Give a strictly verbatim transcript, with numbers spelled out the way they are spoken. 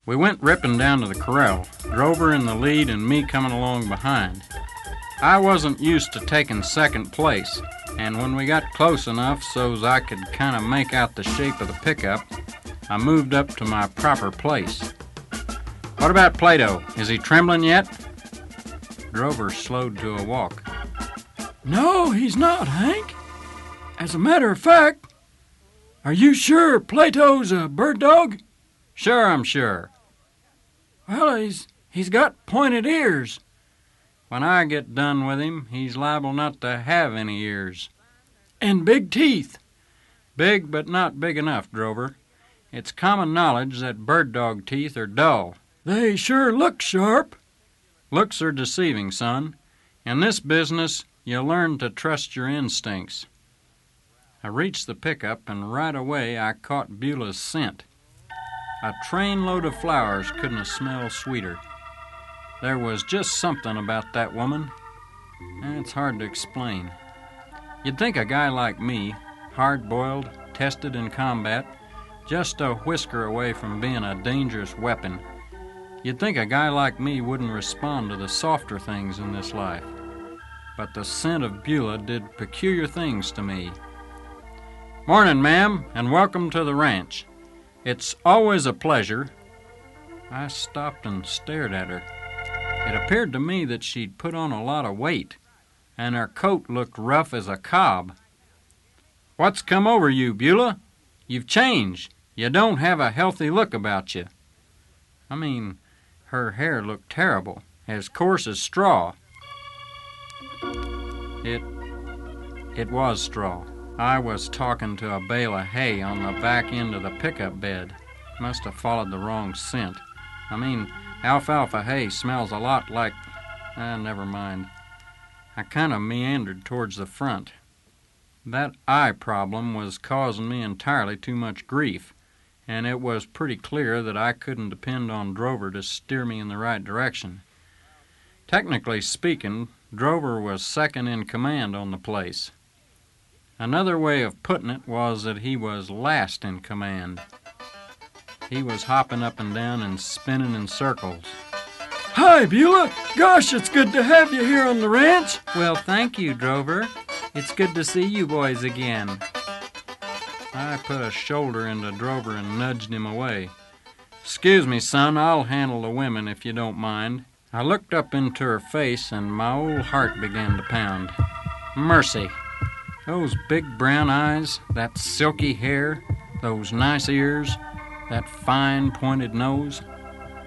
We went ripping down to the corral, Drover in the lead and me coming along behind. I wasn't used to taking second place, and when we got close enough so's I could kind of make out the shape of the pickup, I moved up to my proper place. What about Plato? Is he trembling yet? Drover slowed to a walk. No, he's not, Hank. As a matter of fact, are you sure Plato's a bird dog? Sure, I'm sure. Well, he's he's got pointed ears. When I get done with him, he's liable not to have any ears. And big teeth. Big, but not big enough, Drover. It's common knowledge that bird dog teeth are dull. They sure look sharp. Looks are deceiving, son. In this business, you learn to trust your instincts. I reached the pickup, and right away I caught Beulah's scent. A trainload of flowers couldn't have smelled sweeter. There was just something about that woman. It's hard to explain. You'd think a guy like me, hard-boiled, tested in combat, just a whisker away from being a dangerous weapon, you'd think a guy like me wouldn't respond to the softer things in this life. But the scent of Beulah did peculiar things to me. Morning, ma'am, and welcome to the ranch. It's always a pleasure. I stopped and stared at her. It appeared to me that she'd put on a lot of weight, and her coat looked rough as a cob. What's come over you, Beulah? You've changed. You don't have a healthy look about you. I mean, her hair looked terrible, as coarse as straw. It, it was straw. I was talking to a bale of hay on the back end of the pickup bed. Must have followed the wrong scent. I mean, alfalfa hay smells a lot like... Ah, never mind. I kind of meandered towards the front. That eye problem was causing me entirely too much grief, and it was pretty clear that I couldn't depend on Drover to steer me in the right direction. Technically speaking, Drover was second in command on the place. Another way of putting it was that he was last in command. He was hopping up and down and spinning in circles. Hi, Beulah. Gosh, it's good to have you here on the ranch. Well, thank you, Drover. It's good to see you boys again. I put a shoulder into Drover and nudged him away. Excuse me, son, I'll handle the women if you don't mind. I looked up into her face and my old heart began to pound. Mercy. Those big brown eyes, that silky hair, those nice ears, that fine pointed nose.